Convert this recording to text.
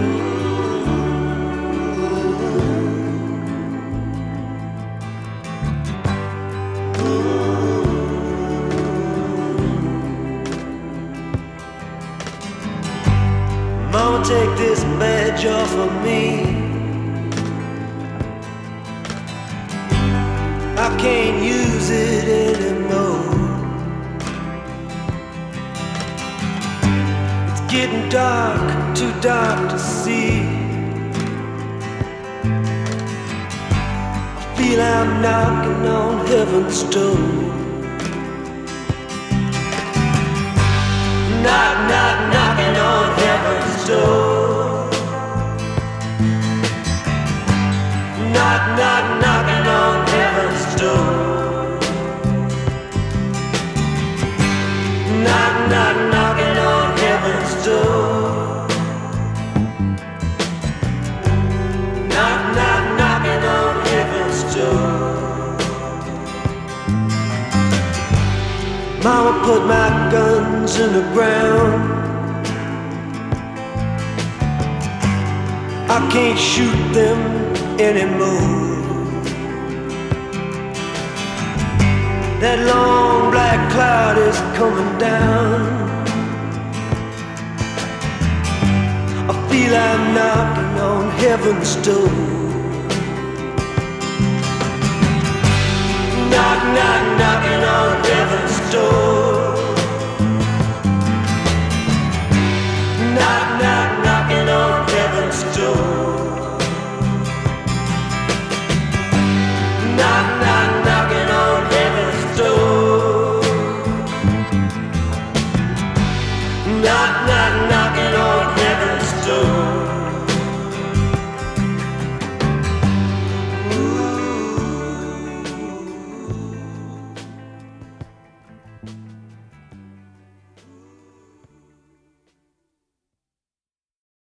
Mama, take this badge off of me. I can't use it anymore. It's getting dark, too dark to see. I feel I'm knocking on heaven's door. Knock, knock, knocking on heaven's door. Knock, knock, knocking on heaven's door. Knock, knock, knocking on heaven's door. Knock, knock, knocking on heaven's door. Mama put my guns in the ground. I can't shoot them anymore. That long black cloud is coming down. I feel I'm knocking on heaven's door. Knock, knock, knocking on heaven's door.